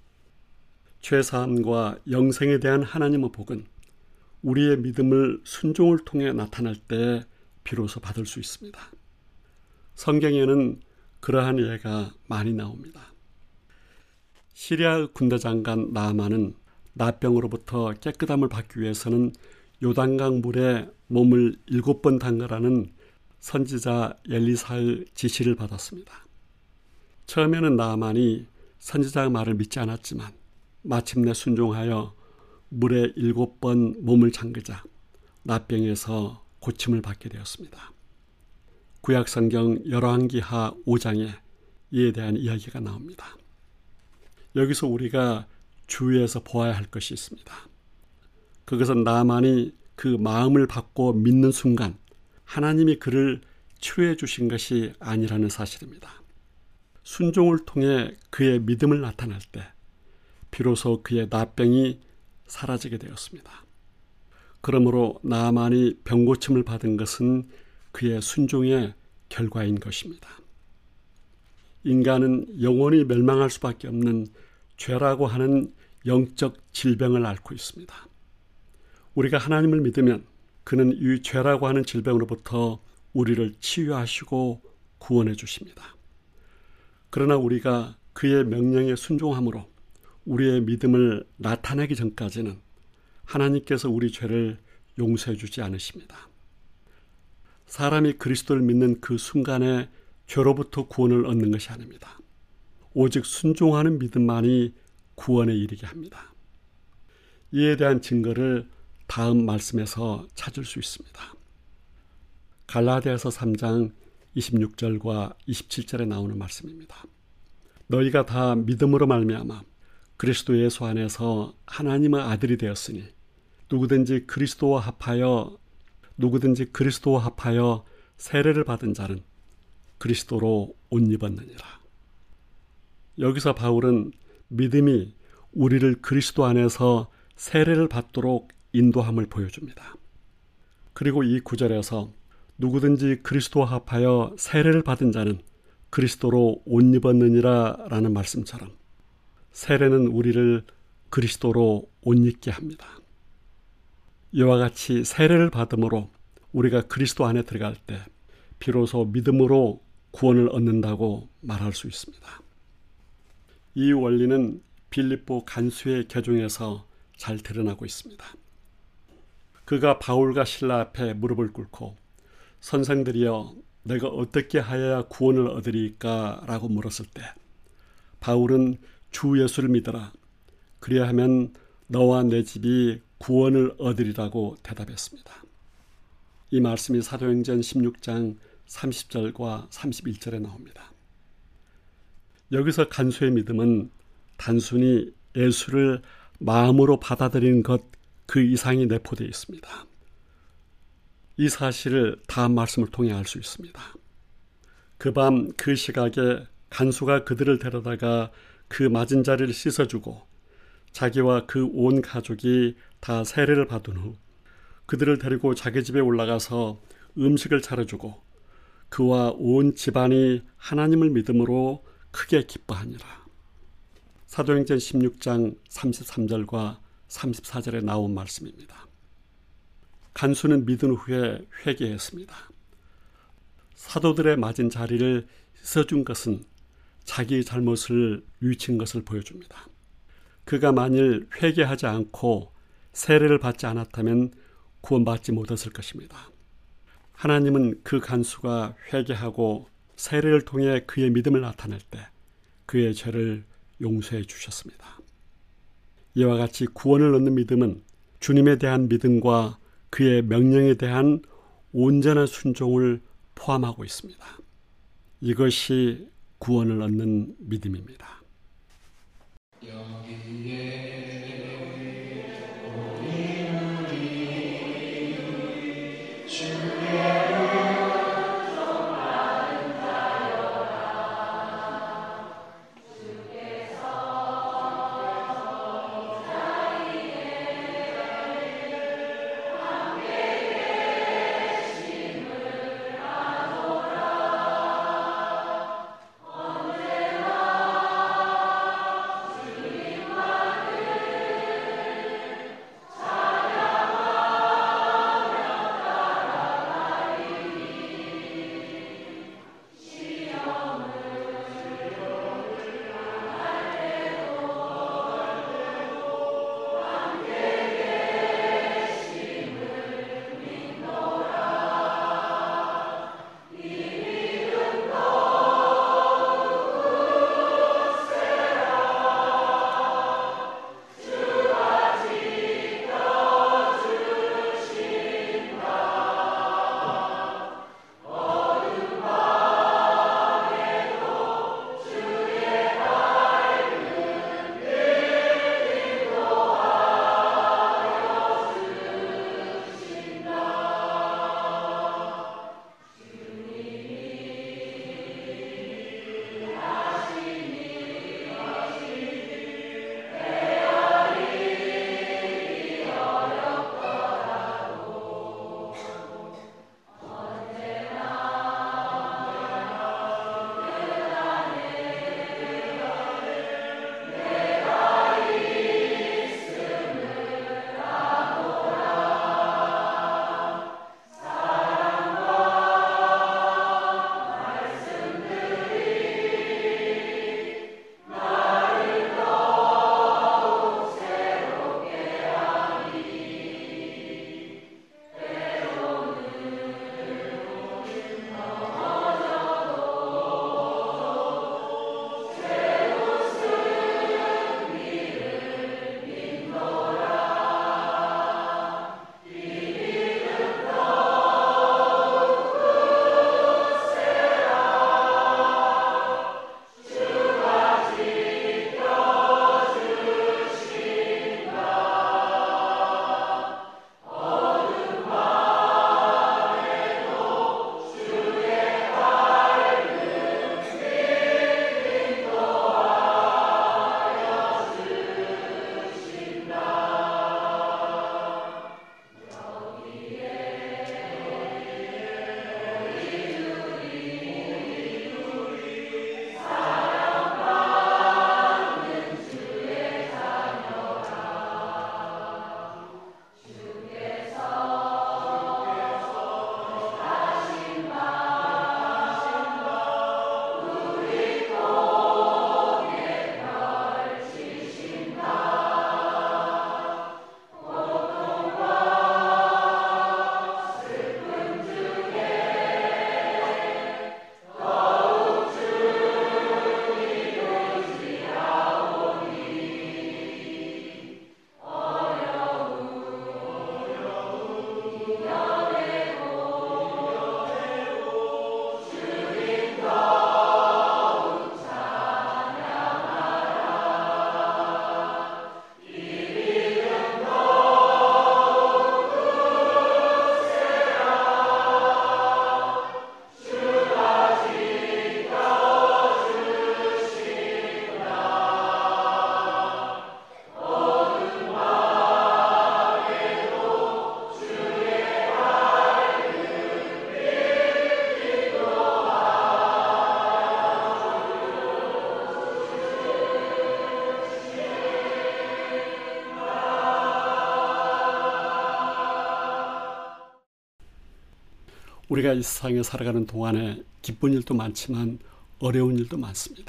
죄사함과 영생에 대한 하나님의 복은 우리의 믿음을 순종을 통해 나타날 때 비로소 받을 수 있습니다. 성경에는 그러한 예가 많이 나옵니다. 시리아 군대 장관 나아만은 나병으로부터 깨끗함을 받기 위해서는 요단강 물에 몸을 7번 담가라는 선지자 엘리사의 지시를 받았습니다. 처음에는 나아만이 선지자의 말을 믿지 않았지만 마침내 순종하여 물에 7번 몸을 잠그자 나병에서 고침을 받게 되었습니다. 구약성경 열왕기하 5장에 이에 대한 이야기가 나옵니다. 여기서 우리가 주의해서 보아야 할 것이 있습니다. 그것은 나만이 그 마음을 받고 믿는 순간 하나님이 그를 치료해 주신 것이 아니라는 사실입니다. 순종을 통해 그의 믿음을 나타낼 때 비로소 그의 나병이 사라지게 되었습니다. 그러므로 나만이 병고침을 받은 것은 그의 순종의 결과인 것입니다. 인간은 영원히 멸망할 수밖에 없는 죄라고 하는 영적 질병을 앓고 있습니다. 우리가 하나님을 믿으면 그는 이 죄라고 하는 질병으로부터 우리를 치유하시고 구원해 주십니다. 그러나 우리가 그의 명령에 순종함으로 우리의 믿음을 나타내기 전까지는 하나님께서 우리 죄를 용서해 주지 않으십니다. 사람이 그리스도를 믿는 그 순간에 죄로부터 구원을 얻는 것이 아닙니다. 오직 순종하는 믿음만이 구원에 이르게 합니다. 이에 대한 증거를 다음 말씀에서 찾을 수 있습니다. 갈라디아서 3장 26절과 27절에 나오는 말씀입니다. 너희가 다 믿음으로 말미암아 그리스도 예수 안에서 하나님의 아들이 되었으니 누구든지 그리스도와 합하여 세례를 받은 자는 그리스도로 옷 입었느니라. 여기서 바울은 믿음이 우리를 그리스도 안에서 세례를 받도록 인도함을 보여줍니다. 그리고 이 구절에서 누구든지 그리스도와 합하여 세례를 받은 자는 그리스도로 옷 입었느니라 라는 말씀처럼 세례는 우리를 그리스도로 옷 입게 합니다. 이와 같이 세례를 받음으로 우리가 그리스도 안에 들어갈 때 비로소 믿음으로 구원을 얻는다고 말할 수 있습니다. 이 원리는 빌립보 간수의 개종에서 잘 드러나고 있습니다. 그가 바울과 실라 앞에 무릎을 꿇고 선생들이여 내가 어떻게 하여야 구원을 얻으리까 라고 물었을 때 바울은 주 예수를 믿어라. 그리하면 너와 내 집이 구원을 얻으리라고 대답했습니다. 이 말씀이 사도행전 16장 30절과 31절에 나옵니다. 여기서 간수의 믿음은 단순히 예수를 마음으로 받아들이는 것 그 이상이 내포되어 있습니다. 이 사실을 다음 말씀을 통해 알 수 있습니다. 그 밤 그 시각에 간수가 그들을 데려다가 그 맞은 자리를 씻어주고 자기와 그 온 가족이 다 세례를 받은 후 그들을 데리고 자기 집에 올라가서 음식을 차려주고 그와 온 집안이 하나님을 믿음으로 크게 기뻐하니라. 사도행전 16장 33절과 34절에 나온 말씀입니다. 간수는 믿은 후에 회개했습니다. 사도들의 맞은 자리를 씻어준 것은 자기의 잘못을 뉘우친 것을 보여줍니다. 그가 만일 회개하지 않고 세례를 받지 않았다면 구원받지 못했을 것입니다. 하나님은 그 간수가 회개하고 세례를 통해 그의 믿음을 나타낼 때 그의 죄를 용서해 주셨습니다. 이와 같이 구원을 얻는 믿음은 주님에 대한 믿음과 그의 명령에 대한 온전한 순종을 포함하고 있습니다. 이것이 구원을 얻는 믿음입니다. 우리가 이 세상에 살아가는 동안에 기쁜 일도 많지만 어려운 일도 많습니다.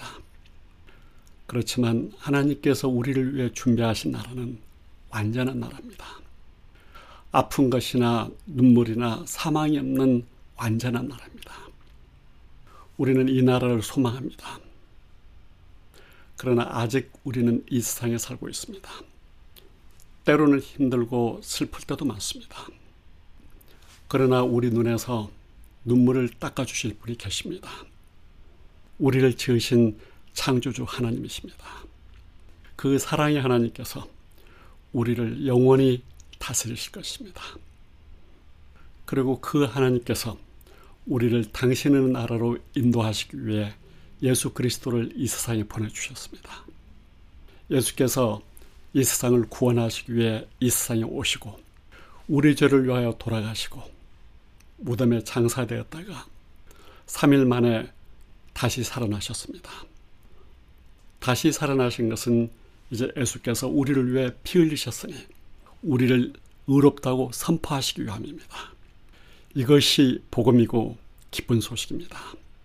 그렇지만 하나님께서 우리를 위해 준비하신 나라는 완전한 나라입니다. 아픈 것이나 눈물이나 사망이 없는 완전한 나라입니다. 우리는 이 나라를 소망합니다. 그러나 아직 우리는 이 세상에 살고 있습니다. 때로는 힘들고 슬플 때도 많습니다. 그러나 우리 눈에서 눈물을 닦아주실 분이 계십니다. 우리를 지으신 창조주 하나님이십니다. 그 사랑의 하나님께서 우리를 영원히 다스리실 것입니다. 그리고 그 하나님께서 우리를 당신의 나라로 인도하시기 위해 예수 그리스도를 이 세상에 보내주셨습니다. 예수께서 이 세상을 구원하시기 위해 이 세상에 오시고 우리 죄를 위하여 돌아가시고 무덤에 장사되었다가 3일 만에 다시 살아나셨습니다. 다시 살아나신 것은 이제 예수께서 우리를 위해 피 흘리셨으니 우리를 의롭다고 선포하시기 위함입니다. 이것이 복음이고 기쁜 소식입니다.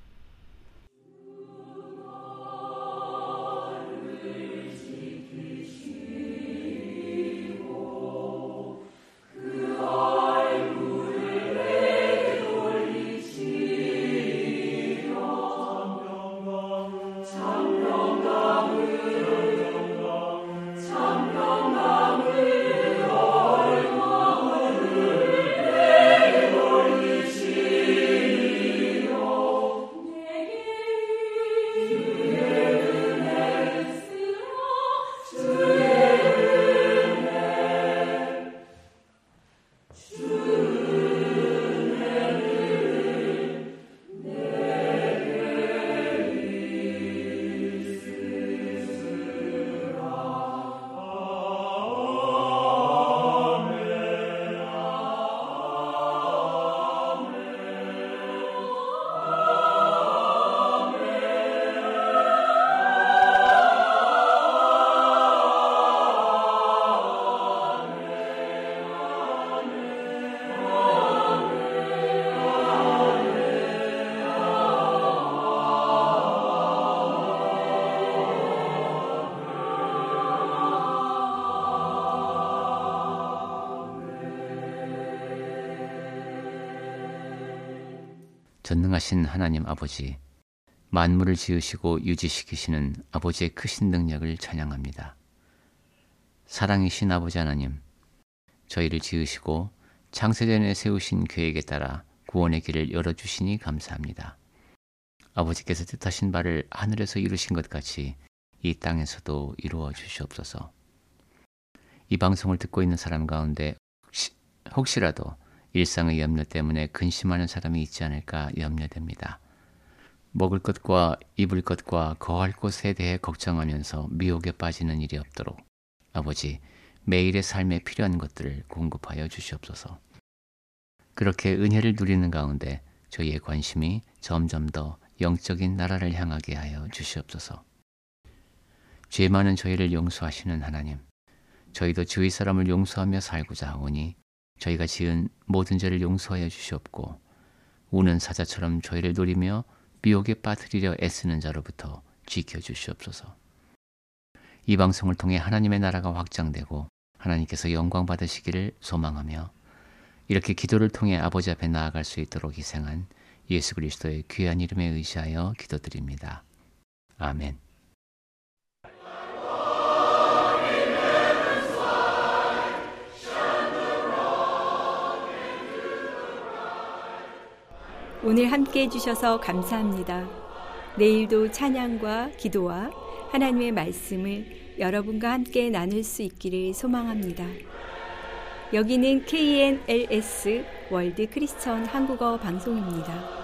전능하신 하나님 아버지, 만물을 지으시고 유지시키시는 아버지의 크신 능력을 찬양합니다. 사랑이신 아버지 하나님, 저희를 지으시고 창세전에 세우신 계획에 따라 구원의 길을 열어주시니 감사합니다. 아버지께서 뜻하신 바를 하늘에서 이루신 것 같이 이 땅에서도 이루어 주시옵소서. 이 방송을 듣고 있는 사람 가운데 혹시라도 일상의 염려 때문에 근심하는 사람이 있지 않을까 염려됩니다. 먹을 것과 입을 것과 거할 곳에 대해 걱정하면서 미혹에 빠지는 일이 없도록 아버지, 매일의 삶에 필요한 것들을 공급하여 주시옵소서. 그렇게 은혜를 누리는 가운데 저희의 관심이 점점 더 영적인 나라를 향하게 하여 주시옵소서. 죄 많은 저희를 용서하시는 하나님, 저희도 주위 사람을 용서하며 살고자 하오니 저희가 지은 모든 죄를 용서하여 주시옵고 우는 사자처럼 저희를 노리며 미혹에 빠뜨리려 애쓰는 자로부터 지켜주시옵소서. 이 방송을 통해 하나님의 나라가 확장되고 하나님께서 영광 받으시기를 소망하며 이렇게 기도를 통해 아버지 앞에 나아갈 수 있도록 희생한 예수 그리스도의 귀한 이름에 의지하여 기도드립니다. 아멘. 오늘 함께 해주셔서 감사합니다. 내일도 찬양과 기도와 하나님의 말씀을 여러분과 함께 나눌 수 있기를 소망합니다. 여기는 KNLS 월드 크리스천 한국어 방송입니다.